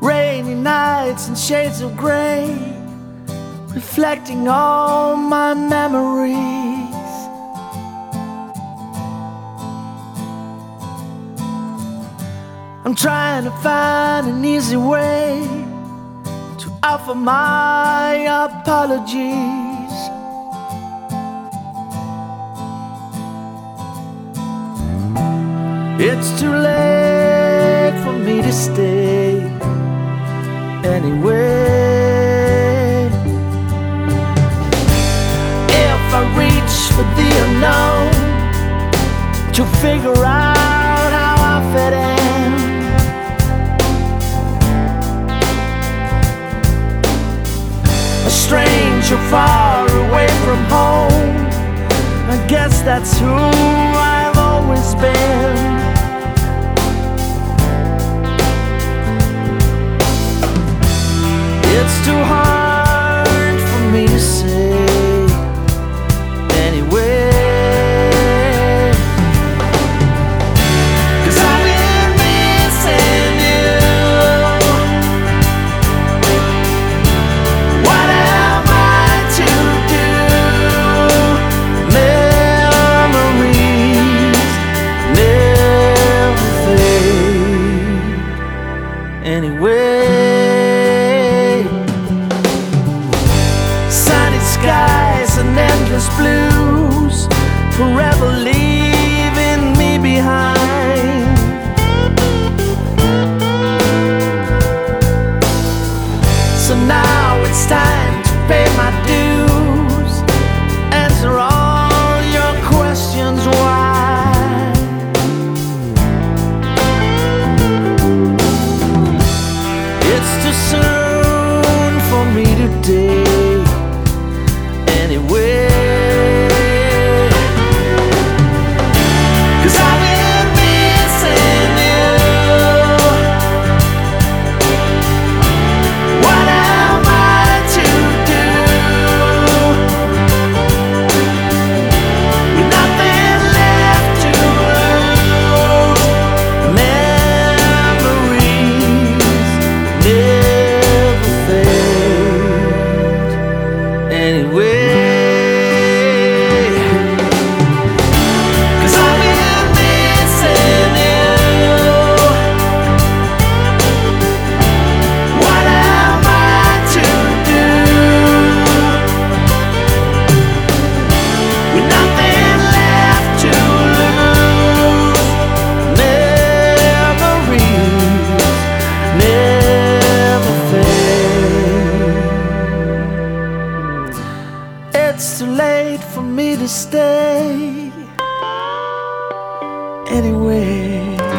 Rainy nights and shades of gray, reflecting all my memories. I'm trying to find an easy way to offer my apologies. It's too late for me to stay anyway. If I reach for the unknown to figure out how I fit in, a stranger far away from home, I guess that's who I've always been. It's too hard for me to say anyway, 'cause I've been missing you. What am I to do? Memories never fade anyway. Skies and endless blues, forever leaving me behind. So now it's time to pay my dues, answer all your questions why. It's too soon for me today anyway, 'cause I've been missing you. What am I to do? With nothing left to lose, memories never fade anyway. It's too late for me to stay anyway.